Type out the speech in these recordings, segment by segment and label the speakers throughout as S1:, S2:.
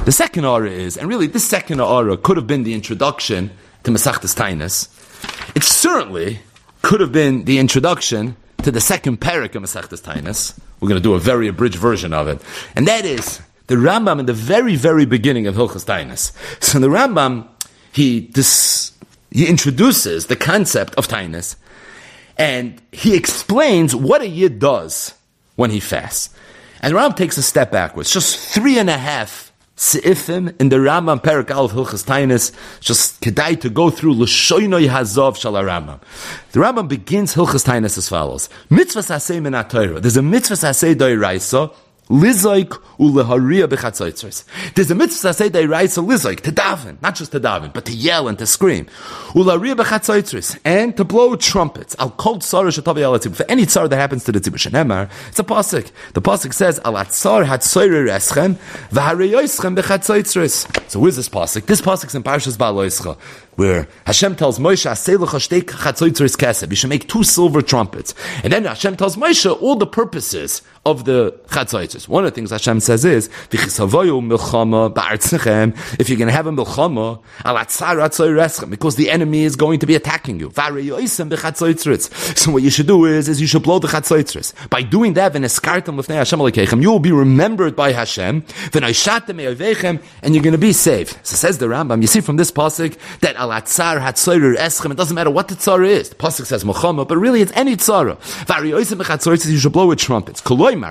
S1: The second aura is, and really this second aura could have been the introduction to Masechtas Tainis. It certainly could have been the introduction to the second parak of Masechtas Tainis. We're going to do a very abridged version of it. And that is the Rambam in the very, very beginning of Hilchos Tainis. So the Rambam, he introduces the concept of Tainis, and he explains what a Yid does when he fasts. And the Rambam takes a step backwards, just 3.5 Seifim in the Rambam Perek Aleph Hilchos Tainis, just kedai to go through L'shoinoi Hazav Shal Rambam. The Rambam begins Hilchos Tainis as follows: Mitzvahs Aseh Min HaTorah. There's a Mitzvahs Aseh D'Oraisa, Lizoik uleharia b'chatzotzros. There's a mitzvah aseh d'oraisa lizoik, to daven, not just to daven, but to yell and to scream. Uleharia b'chatzotzros, and to blow trumpets. Al kol tzara shetavi al tzibur. For any tzara that happens to the tzibur shenemar, it's a pasuk. The pasuk says, Al atzar hatzoyer eschem v'hareyoschem b'chatzotzros. So where's this pasuk? This pasuk's in Parshas Ba'aloischa, where Hashem tells Moshe, Aseh l'cha shtei chatzotzros kesef. You should make 2 silver trumpets. And then Hashem tells Moshe all the purposes of the chatzotzros. One of the things Hashem says is, if you're going to have a milchama, because the enemy is going to be attacking you. So what you should do is you should blow the chatzotzros. By doing that, you will be remembered by Hashem, and you're going to be saved. So says the Rambam, you see from this pasuk that it doesn't matter what the tzara is. The pasuk says milchama, but really it's any tzara. You should blow with trumpets.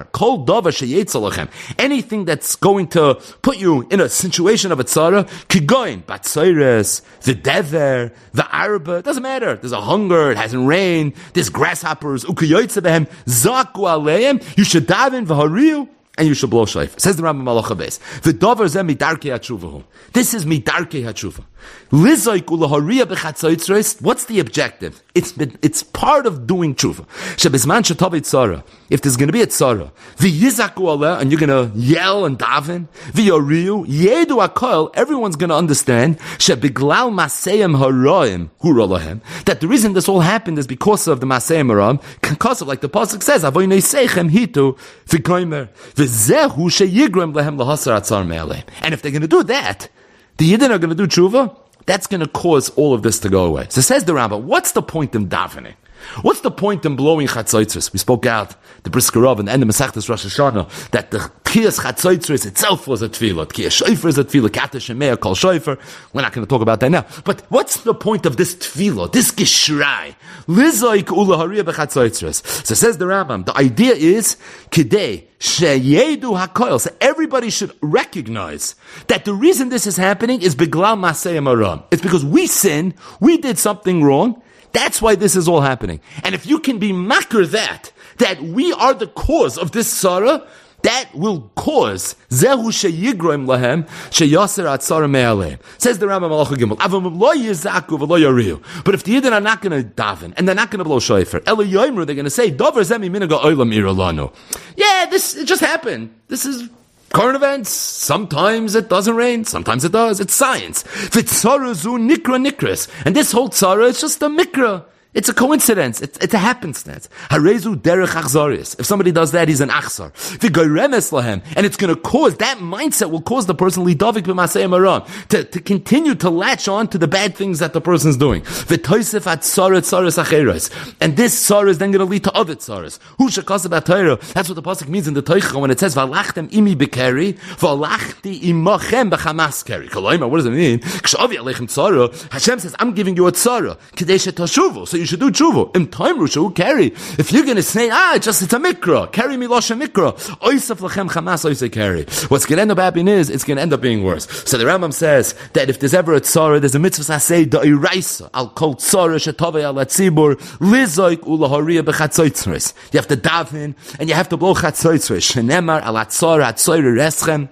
S1: Anything that's going to put you in a situation of a tzara, kigoin, batzoires, the dever, the arba, it doesn't matter. There's a hunger, it hasn't rained, there's grasshoppers, ukiyoytze behem, zaku aleim, you should daven v'hariu, and you should blow shayf. Says the Rambam Malacha Beis. V'dover zeh midarkei hatshuvahu. This is midarkei hatshuva. Lizoik uleharia b'chatzotzros. What's the objective? It's part of doing tshuva. Shebizman shetavi tzara. If there's going to be a tzara, v'yizaku aleh, and you're going to yell and daven, v'yoriu, yedu akol, everyone's going to understand, shebiglal maseyim haroim, hurolahem, that the reason this all happened is because of the maseyim haroim, because of, like the pasuk says, avoynei seichem hitu, v'koimer, v'zehu sheyigrem lehem lahasar atzar me'aleh. And if they're going to do that, the Yidden are going to do tshuva, that's going to cause all of this to go away. So says the Rambam, what's the point in davening? What's the point in blowing chatzotzros? We spoke out the Brisker Rav and the end of Masechtas Rosh Hashanah that the Tchias chatzotzros itself was a tefillah. Tchias shofar is a tefillah. Katash Shemea kol shofar. We're not going to talk about that now. But what's the point of this tefillah? This gishrai? Lizoik ulaharia b'chatzotzros. So says the Rambam, the idea is kidei sheyedu hakoil. So everybody should recognize that the reason this is happening is beglal maseyim aram. It's because we sinned, we did something wrong. That's why this is all happening. And if you can be makar that we are the cause of this tzara, that will cause zehu sheyigroim lahem sheyaser atzara me'aleim. Says the Rambam Malacha Gimel. Avam lo yizaku v'lo yariu. But if the Yidden are not going to daven and they're not going to blow shofar, elo yoimru, they're going to say davar zemi minaga olam iralanu. Yeah, it just happened. This is current events. Sometimes it doesn't rain, sometimes it does. It's science. V'tzara zu nikra nikras. And this whole tzara is just a mikra. It's a coincidence. It's a happenstance. Harezu derech achzarius. If somebody does that, he's an achzar. V'goyremes lahem. And it's going to cause, that mindset will cause the person lidavik b'maseyim aram to continue to latch on to the bad things that the person's doing. V'toisef at tzaret tzares acheres. And this tzara is then going to lead to other tzaras. Hu shekas about Torah. That's what the pasuk means in the Teicha when it says v'alachtem imi bekeri v'alachti imachem b'chamas keri. Kolaima, what does it mean? Kshavi aleichem tzara. Hashem says, I'm giving you a tzara. K'dei shetashuvu. So you should do tshuva. In time, Rusha, carry. If you're going to say, it's a mikra, carry me losha mikra. Oisaf lachem chamas oisay carry. What's going to end up happening is, it's going to end up being worse. So the Rambam says that if there's ever a tzara, there's a mitzvah aseh da'iraisa, al kol tzara shetovei al atzibur, lizoik ulaharia b'chatzotzres. You have to daven, and you have to blow chatzotzres. Shenemar al atzara atzoyre reschem,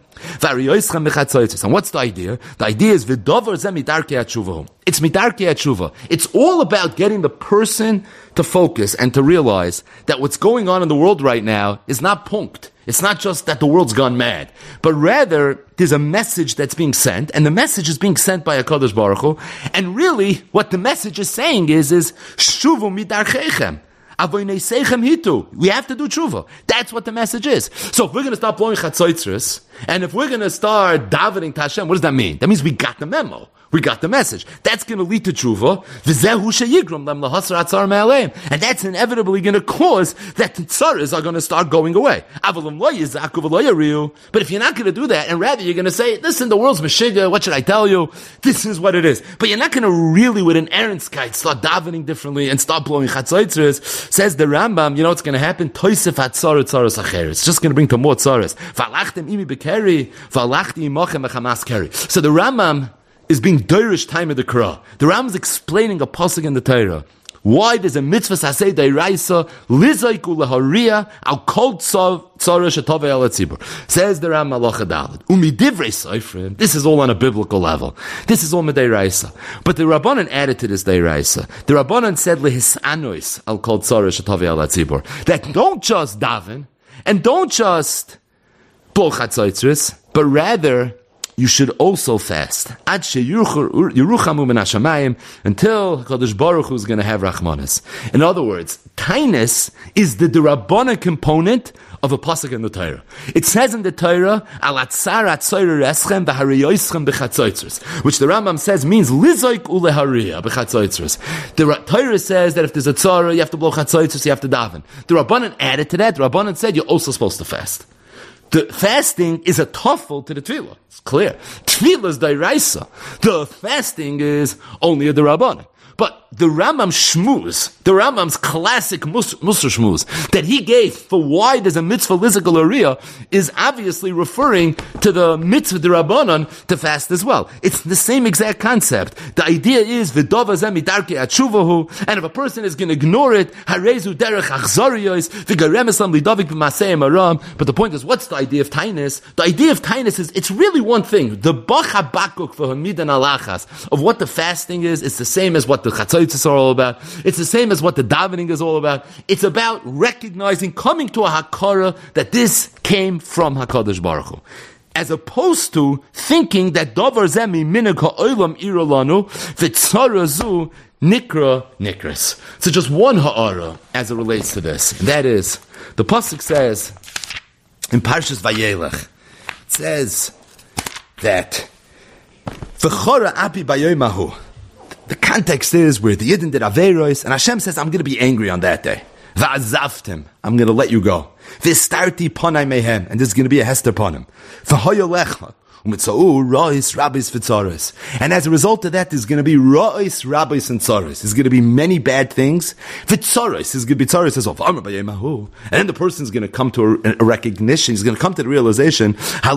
S1: and what's the idea? The idea is v'dover zeh midarkei hatshuva. It's midarkei hatshuva. It's all about getting the person to focus and to realize that what's going on in the world right now is not punkt. It's not just that the world's gone mad, but rather there's a message that's being sent, and the message is being sent by HaKadosh Baruch Hu. And really, what the message is saying is shuvu midarkeichem. We have to do tshuva. That's what the message is. So if we're going to stop blowing chatzotzros, And if we're going to start davening to Hashem, what does that mean? That means we got the memo. We got the message. That's going to lead to tshuva. And that's inevitably going to cause that the tzaras are going to start going away. But if you're not going to do that, and rather you're going to say, listen, the world's meshiga, what should I tell you? This is what it is. But you're not going to really, with an errandskeit, start davening differently and start blowing chatzaitzres. Says the Rambam, you know what's going to happen? Toisef hatzara tzaras acher. It's just going to bring to more tzaras. So the Rambam is being doirish time of the Korah. The Rambam is explaining a pasuk in the Torah. Why there's a mitzvah sasei deiraisa lizayku leharia al kol tzara shetove el tzibur. Says the Rambam Halacha Daled. Umidivrei soifrim. This is all on a biblical level. This is all medeiraisa. But the Rabbanan added to this deiraisa. The Rabbanan said lehisanois al kol tzara shetove el tzibur. That don't just daven and don't just blow chatzaitzris, but rather you should also fast until Kadosh Baruch Hu is going to have Rachmanis. In other words, tainus is the Rabbana component of a pasuk in the Torah. It says in the Torah, which the Rambam says means lizoik uleharia b'chatzaitzres. The Torah says that if there's a tzara, you have to blow chatzaitzres, you have to daven. The Rabbanan added to that. The Rabbanan said you're also supposed to fast. The fasting is a tuffle to the tefillah. It's clear. Tefillah is dairaisa. The fasting is only a derabbanan. But the Rambam shmuz, the Rambam's classic Musar shmuz, that he gave for why there's a mitzvah lizikal ariyah, is obviously referring to the mitzvah derabbanan to fast as well. It's the same exact concept. The idea is v'dova zeh midarkei atshuvahu, and if a person is going to ignore it, harezu derech achzariyos v'garem esam lidavik b'masei maram. But the point is, what's the idea of tainus? The idea of tainus is it's really one thing. The bacha bakuk for hamidan alachas of what the fasting is, it's the same as what the chatzaitzes are all about. It's the same as what the davening is all about. It's about recognizing, coming to a hakara that this came from HaKadosh Baruch Hu, as opposed to thinking that davar zemi minig ha'olam irolanu v'tzara zu nikra nikras. So just one ha'ara as it relates to this. And that is, the pasuk says in Parshas Vayelech, it says that v'chora api bayomahu. The context is where the Yidden did Averos, and Hashem says, I'm going to be angry on that day. Va'azavtim, I'm going to let you go. V'starti ponai mehem, and there's going to be a hester upon him. V'hoyolecha, u'mitza'u ra'is rabbis v'tzaros. And as a result of that, there's going to be ra'is rabbis and tzaros. There's going to be many bad things. V'tzaros, there's going to be tzaros as well. And then the person's going to come to a recognition, he's going to come to the realization, that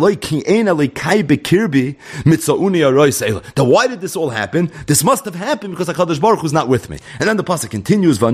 S1: why did this all happen? This must have happened because HaKadosh Baruch Hu is not with me. And then the pasuk continues, which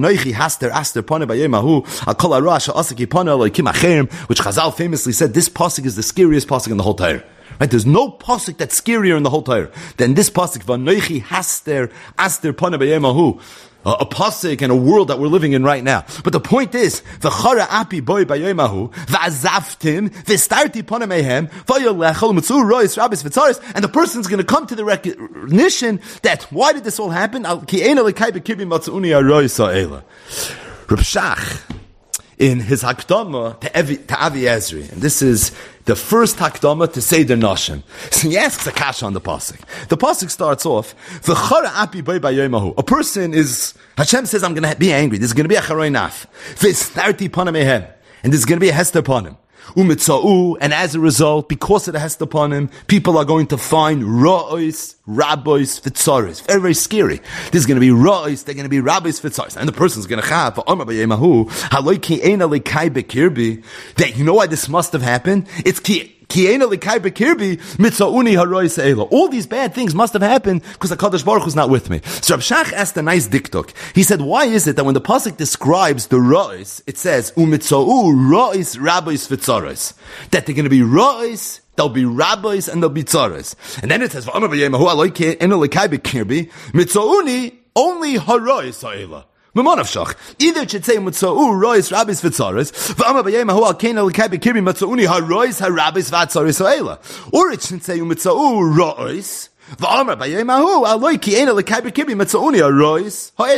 S1: Chazal famously said, this pasuk is the scariest pasuk in the whole Torah. Right? There's no pasuk that's scarier in the whole Torah than this pasuk. Vanoichi haster aster pana b'yemahu. A pasuk and a world that we're living in right now. But the point is, v'chara api boy b'yemahu v'azavtim v'starti pana mehem v'yolechol mitzu rois rabbis v'tzaris, and the person's going to come to the recognition that why did this all happen? Ki eina lekai b'kibim matzuuni arois ha'ela. Reb Shach, in his Hakdama to Avi Ezri, and this is the first Hakdama to Seder Nashim. So he asks a kasha on the pasuk. The pasuk starts off, "V'chara api b'y b'yomahu." A person is, Hashem says, "I'm going to be angry. There's going to be a charoy naf. V'starti pana mehem, and there's going to be a hester upon him." Umitza'u, and as a result, because of the hester upon him, people are going to find ra'os, rabbis, v'tzaris. Very, very scary. There's going to be ra'os, they're going to be rabbis, v'tzaris. And the person's going to have, that you know why this must have happened? It's all these bad things must have happened because the HaKadosh Baruch Hu is not with me. So Rav Shach asked a nice diktuk. He said, why is it that when the pasuk describes the ra'is, it says umitza'u ra'is rabbis v'tzaros, that they're going to be ra'is, there'll be rabbis, and there'll be tzaros. And then it says mitza'uni only hara'is ha'ela. Either it should say Mutza'u Rois Rabbis V'tzaris V'ama B'yemahu Al Kein Al Kai B'kirbi Matzauni HaRois HaRabbis V'tzaris Ha'ela, or it should say Mutza'u Rois V'ama B'yemahu Al Loi Ki Ein Al Kai B'kirbi Matzauni HaRois Ha'ela.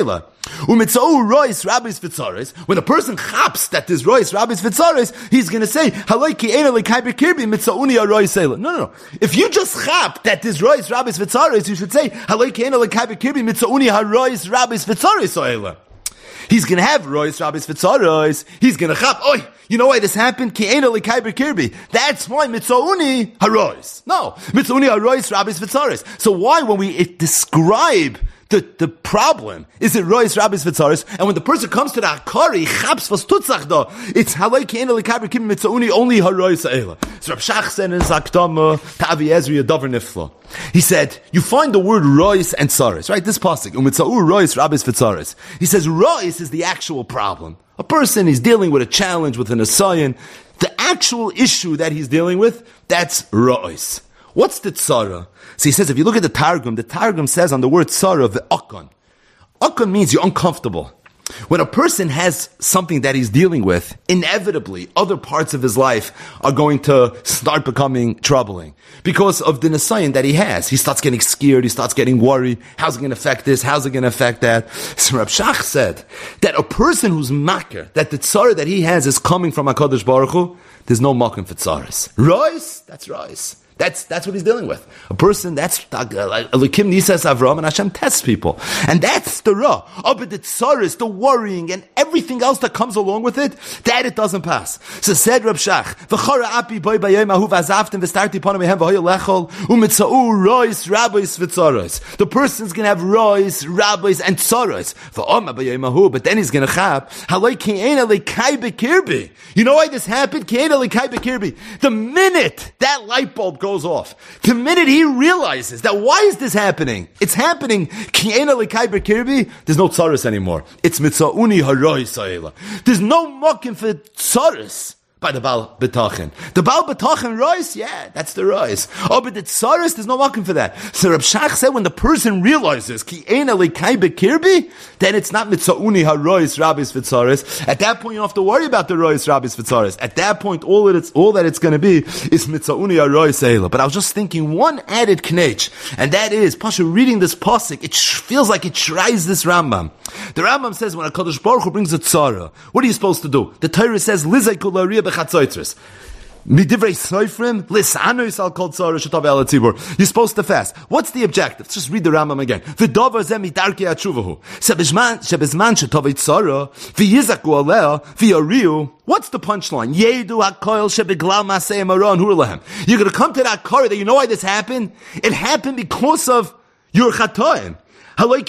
S1: Umitzau rois rabbis v'tzaris. When a person chaps that there's rois rabbis v'tzaris, he's going to say, haloi ki eina l'kai b'kirbi mitzauni rois seila. No. If you just chap that there's rois rabbis v'tzaris, you should say, haloi ki eina l'kai b'kirbi mitzauni rois rabbis v'tzaris seila. He's going to have rois rabbis v'tzaris. He's going to chap, oi, you know why this happened? Ki eina l'kai b'kirbi. That's why mitzauni harois. No, mitzauni harois rabbis v'tzaris. So why when we describe the problem is it rois rabbis v'tzaris, and when the person comes to the akari chaps vos tutzach da, it's haloi ki eina l'kai b'kirbi mitzauni only harois eila. So Rab Shach said in his Akdama to Avi Ezri a davar nifla. He said, you find the word rois and tzaris, right? This pasuk, umitzau rois rabbis v'tzaris. He says rois is the actual problem. A person is dealing with a challenge with an asayan. The actual issue that he's dealing with, that's rois. What's the tzara? So he says, if you look at the Targum says on the word tzara, ve'akon. Akon means you're uncomfortable. When a person has something that he's dealing with, inevitably, other parts of his life are going to start becoming troubling. Because of the Nisayan that he has. He starts getting scared, he starts getting worried. How's it going to affect this? How's it going to affect that? So Rab Shach said that a person who's makar, that the tzara that he has is coming from HaKadosh Baruch Hu, there's no makom for tzaras. Rois, that's rois. That's what he's dealing with. A person, that's Elokim Nisas Avram, and Hashem tests people. And that's the Ra. Oh, but the tzaris, the worrying, and everything else that comes along with it, that it doesn't pass. So said Rab Shach, V'chora api boi bayayim ahu v'azavtim v'starti ponim ehem v'hoyo lechol u'mitza'u rois rabbis v'tzaros. The person's going to have rois, rabbis, and tzaros. V'oma bayayim ahu, but then he's going to chap, haloi ki'ena lekai bekirbi. You know why this happened? Ki'ena lekai bekirbi. The minute that light bulb goes off, the minute he realizes that why is this happening? It's happening. Ki'ena lekai bekirbi. There's no tzaros anymore. It's mitza'uni haroi sa'ela. There's no mokim for tzaros by the Baal B'tachin. The Baal B'tachin rois, yeah, that's the rois. Oh, but the tzaros, there's no mokim for that. So Rab Shach said when the person realizes Ki'ena lekai bekirbi, then it's not mitza'uni harois rabbis v'tzaros. At that point, you don't have to worry about the rois rabbis v'tzaros. At that point, all that it's going to be is mitza'uni harois eila. But I was just thinking one added knech, and that is, Pasha, reading this pasuk, it feels like it shries this Rambam. The Rambam says when HaKadosh Baruch Hu brings a tzara, what are you supposed to do? The Torah says, Lizay kol ha'riyah b'chatzoytris. Midivrei soifrim, lisanois al kol tzara shetav el hatzibur. You're supposed to fast. What's the objective? Let's just read the Rambam again. V'davar zeh midarkei hatshuvahu. Shebizman shetavei tzara, v'yizaku aleh, v'yariu. What's the punchline? Yedu hakoil shebeglal masei maron hurlahem. You're going to come to that car that you know why this happened? It happened because of your chatoim. You know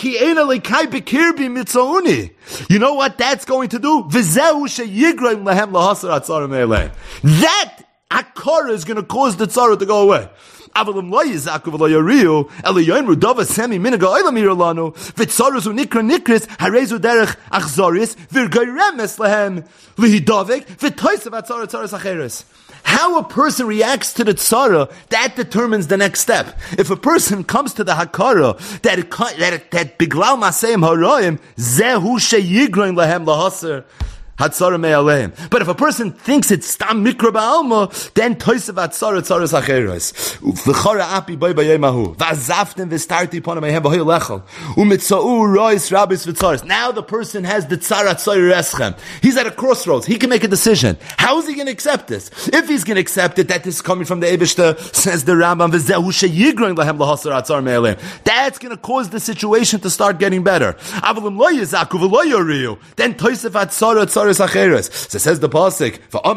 S1: what that's going to do? That akara is going to cause the tzara to go away. How a person reacts to the tzara, that determines the next step. If a person comes to the hakara, that biglal maseim haroim, zehu sheyigroin lahem lahasar, but if a person thinks it's stam mikra ba'alma, then toisav atzara tzaras acheres. V'chora api boi b'yemahu. V'azaftem v'starti ponim ehem v'hoy lechol. U'mitza'u rois rabbis v'tzaras. Now the person has the tzara tzara eschem. He's at a crossroads. He can make a decision. How is he going to accept this? If he's going to accept it, that this is coming from the Eibishter, says the Rambam, v'zehu sheyigroin lahem lahasar atzar me'elem. That's going to cause the situation to start getting better. Avalim lo yizaku v'lo yoriu. Then toisav atzara tzara. So says the pasuk,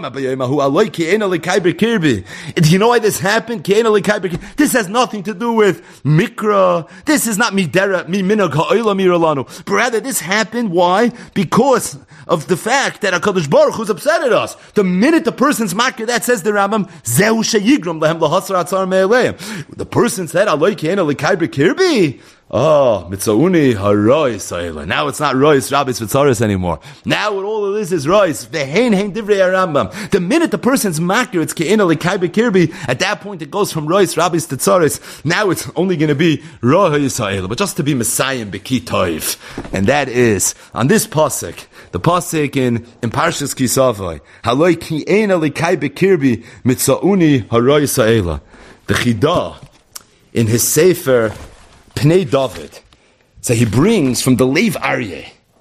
S1: do you know why this happened? This has nothing to do with mikra. This is not midera, but rather this happened. Why? Because of the fact that HaKadosh Baruch Hu is upset at us. The minute the person's makir, that says the Rambam, zehu sheyigram lahem lahasar atzar me'eleim. The person said, Aloi ki'ena l'kai b'kirbi. Oh, mitzauni haroi sa'ila. Now it's not rois rabbis v'tzaris anymore. Now what all it is rois. Ve'hein hein divrei Rambam. The minute the person's makir, it's ki'ena l'kai b'kirbi. At that point it goes from rois rabbis to tzaris. Now it's only going to be rois sa'ila. But just to be messiah b'ki toiv. And that is, on this pasuk, the pasuk in Parshas Kisavai, haloi ki'ena l'kai b'kirbi mitzauni haroi sa'ila. The Chidah, in his Sefer Pnei David. So he brings from the Lev Aryeh,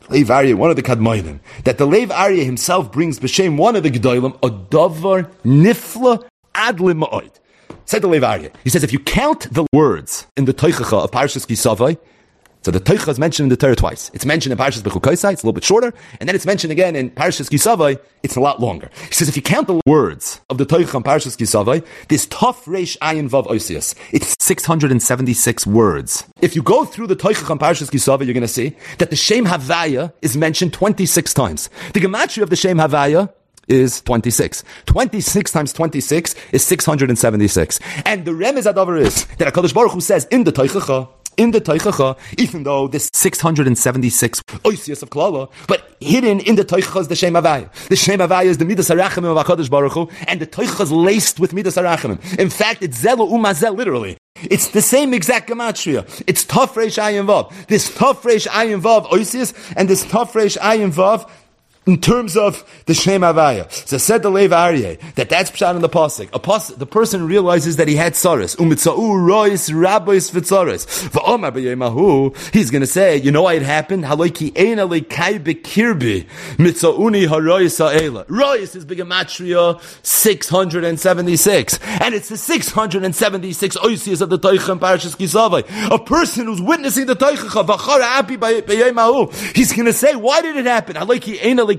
S1: Lev Aryeh, one of the Kadmonim, that the Lev Aryeh himself brings b'shem one of the Gedolim, a davar nifla ad lima'od. Said the Lev Aryeh. He says, if you count the words in the Teichacha of Parshas Kisavai, so the Teichacha is mentioned in the Torah twice. It's mentioned in Parshas Bechukosai, it's a little bit shorter, and then it's mentioned again in Parshas Kisavai, it's a lot longer. He says, if you count the words of the Teichacha and Parshas Kisavai, this Tov Reish Ayin Vav Osius, it's 676 words. If you go through the Teichacha and Parshas Kisavai, you're going to see that the Shem Havaya is mentioned 26 times. The Gematria of the Shem Havaya is 26. 26 times 26 is 676. And the Remez Adavar is that HaKadosh Baruch Hu says in the Teichacha, even though this 676 oisius of klala, but hidden in the Teichacha is the Shem Havaya. The Shem Havaya is the Midas HaRachamim of HaKadosh Baruch Hu, and the Teichacha is laced with Midas HaRachamim. In fact, it's Zelo Umazel, literally. It's the same exact gematria. It's Tov Reish Ayin Vav. This Tov Reish Ayin Vav oisius, and this Tov Reish Ayin Vav in terms of the Shem Havaya. So said the Lev Aryeh, that's pshat in the pasuk. The person realizes that he had tzaros. Umitzau rois rabbis v'tzaros. V'omar b'yemahu, he's going to say, you know why it happened? Haloiki eina lekai bekirbi mitzauni harois ha'ela. Rois is begematria 676. And it's the 676 oisias of the Teichacha and Parshas Kisavai. A person who's witnessing the Teichacha, v'chara api b'yemahu, he's going to say, why did it happen? Haloiki eina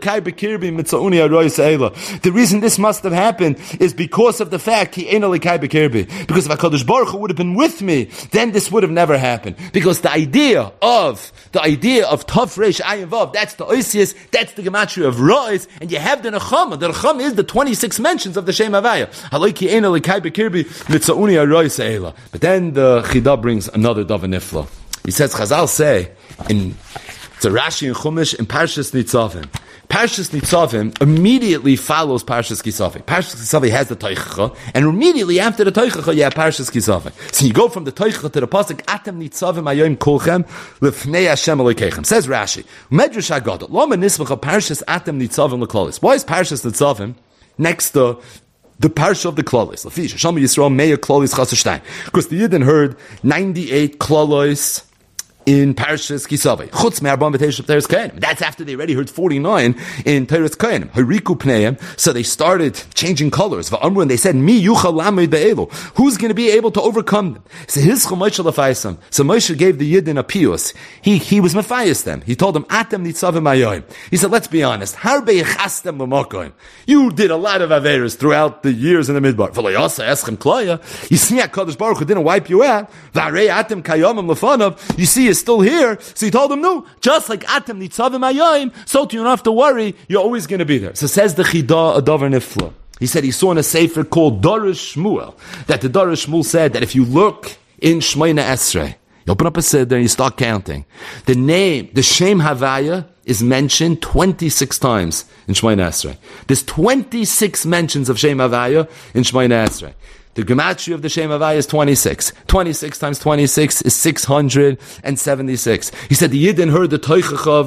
S1: the reason this must have happened is because of the fact because if HaKadosh Baruch Hu would have been with me, then this would have never happened. Because the idea of Tov Reish Ayin Vav, that's the Oisius, that's the gematria of Rois, and you have the Nechama. The Nechama is the 26 mentions of the Shem Havaya. But then the Chida brings another Davar Nifla. He says, Chazal say, it's a Rashi in Chumash in Parshas Nitzavim. Parshas Nitzavim immediately follows Parshas Kisavai. Parshas Kisavai has the Teichacha, and immediately after the Teichacha, you have Parshas Kisavai. So you go from the Teichacha to the pasuk Atem Nitzavim Ayom Kolchem Lefnei Hashem Elokeichem. Says Rashi, Medrash Haggadah Lama Nismacha Parshas Atem Nitzavim L'Klalis. Why is Parshas Nitzavim next to the parsha of the Klalis? Lafish Hashem Yisrael Meir Klalis Chasashtain. Because the Yidden heard 98 Klalis in Parshas Kisavai. Chutz me'arbam v'teish Teres Kohanim. That's after they already heard 49 in Teres Kohanim. Hariku pneim. So they started changing colors. V'amru, and they said, Mi yuchal lamed be'elu. Who's going to be able to overcome them? So hizchel Moshe lefaisam. So Moshe gave the Yidden a piyus. He was mefayis them. He told them, Atem nitzavim ayoim. He said, let's be honest. Harbe yechastem l'makoim. You did a lot of averas throughout the years in the Midbar. V'layasa eschem klaya. You see HaKadosh Baruch Hu didn't wipe you out. V'arei atem kayomim lefanav. You see is still here. So he told them, no, just like Atem Nitzavim Ayayim, so you don't have to worry, you're always going to be there. So says the Chida, a Davar Nifla. He said he saw in a sefer called Darish Shmuel, that the Darish Shmuel said that if you look in Shmoyna Esrei, you open up a siddur and you start counting, the name, the Shem Havaya, is mentioned 26 times in Shmoyna Esrei. There's 26 mentions of Shem Havaya in Shmoyna Esrei. The gematria of the Shem Havaya is 26. 26 times 26 is 676. He said the Yidden heard the Teichacha of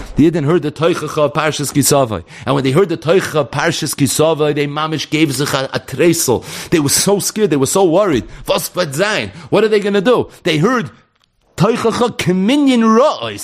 S1: Parshas Kisavai. And when they heard the Teichacha of Parshas Kisavai, they mamish gave sich a tresel. They were so scared, they were so worried. Was wird sein? What are they going to do? They heard Teichacha Keminyan Ra'oi,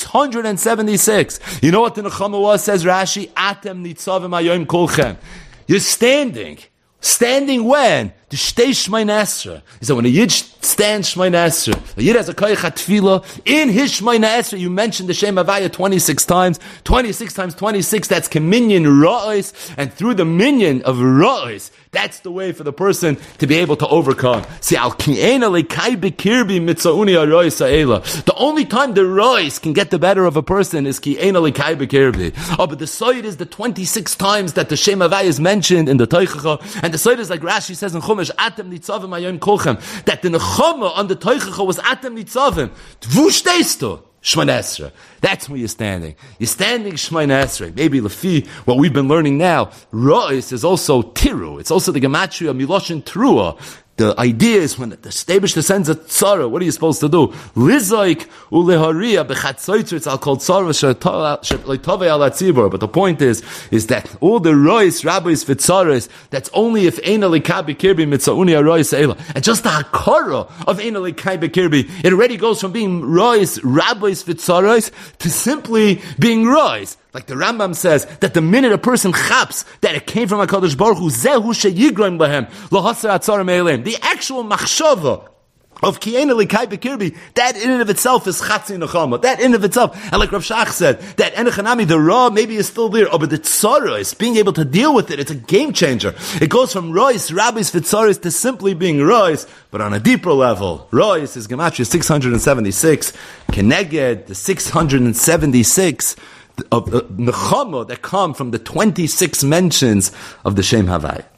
S1: 676. You know what the Nechama was, says Rashi? Atem Nitzavim Ayom Kolchem. You're standing. Standing when? The Shtei Shmoyna Esrei. He said when a Yid stands Shmoyna Esrei, a Yid has a koyach hatfila, in his Shmoyna Esrei, you mentioned the Shem Havaya 26 times. 26 times 26, that's Keminyan Ra'os, and through the minyan of Ra'os, that's the way for the person to be able to overcome. See, Al Ki'ena Lekai Bekirbi Mitzauni Arois Ha'ela. The only time the Rois can get the better of a person is Ki'ena Lekai Bekirbi. Oh, but the Soid is the 26 times that the Shem Havaya is mentioned in the Teichacha, and the Soid is like Rashi says in Chumash, Atem Nitzavim Ayom Kolchem, that the Nechama on the Teichacha was Atem Nitzavim. Wo stehst du? Shmoyna Esrei. That's where you're standing. You're standing Shmoyna Esrei. Maybe Lefi, what we've been learning now, Rois is also Tiru. It's also the gematria of Miloshin Trua. The idea is when the Stabish descends a tzara, what are you supposed to do? Lizaik uleharia bechatzoitzer, it's called tzara she'tove al hatzibur. But the point is that all the rois, rabbis, vitzaras, that's only if eina likai bekirbi mitzauni arois eila. And just the hakara of eina likai bekirbi, it already goes from being rois, rabbis, vitzaras, to simply being rois. Like the Rambam says, that the minute a person chaps that it came from HaKadosh Baruch Hu, zehu sheyigroim lahem, lohasar atzara me'elim. The actual machshava of Ki'ena Likai Bekirbi, that in and of itself is Chatzi Nechama. That in and of itself, and like Rav Shach said, that Enochanami, the raw maybe is still there, but the tzara is being able to deal with it. It's a game changer. It goes from rois, rabbis, vitzaris to simply being rois, but on a deeper level. Rois is Gematria 676, Keneged, the 676 of Nechama that come from the 26 mentions of the Shem Havai.